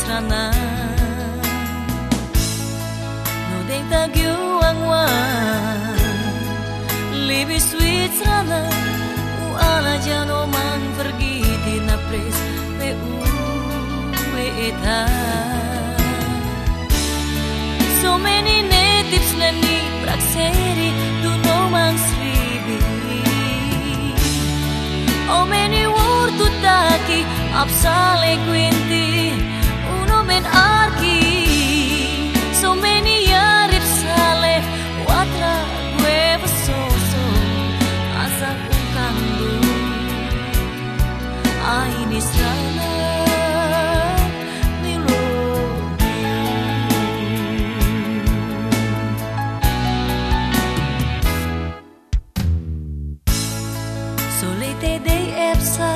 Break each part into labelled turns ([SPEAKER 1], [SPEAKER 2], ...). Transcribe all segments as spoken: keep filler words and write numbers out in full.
[SPEAKER 1] misrana no deng tagyu angwa lebih sweet serana u ala jano mang pergi di napres pe u eta so many natives nani prakseri tu no mang sribi oh many word tu taki apsale quinti uno men arki so many yarip sale watra gueva so so asa ukandu aini strana Solete dei epsa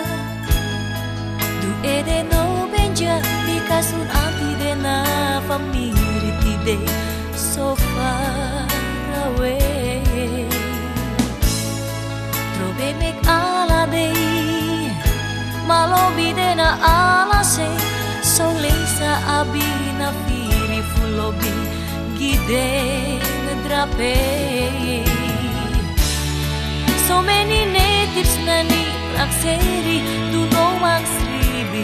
[SPEAKER 1] du ede no benja di kasun anti de na famiri ti de so far away trobe mek ala dei malobi de na ala se so leisa abina firi fulobi gide ngedrape so many natives nani prakseri tu no mang sribi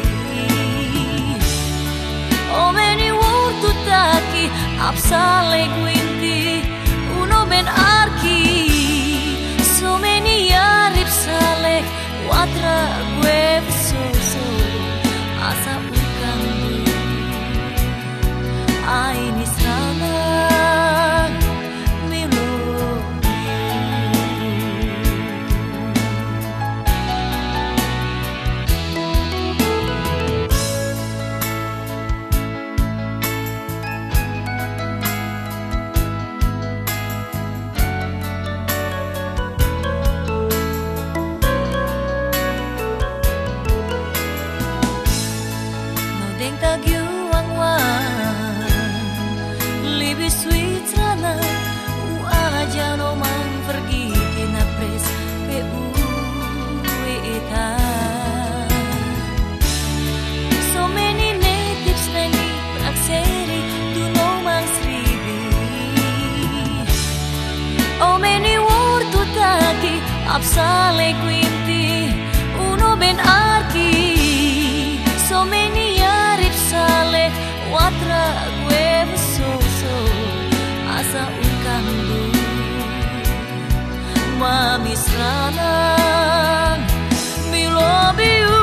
[SPEAKER 1] oh many word tu taki apsale quinti uno ben arki so many yarip sale watra guev so so asa ukandu aini strana deng tagyu angwa lebih sweet serana u ala jano mang pergi kena pres pe u eta so many natives nani prakseri tu no mang sribi oh many word tu taki apsale quinti uno ben arki so many sale watra gueva so so asa ukandu mami strana mi love you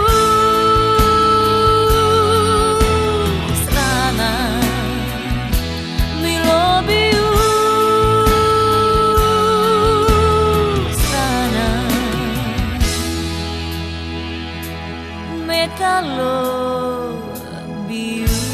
[SPEAKER 1] strana mi love you strana metallo you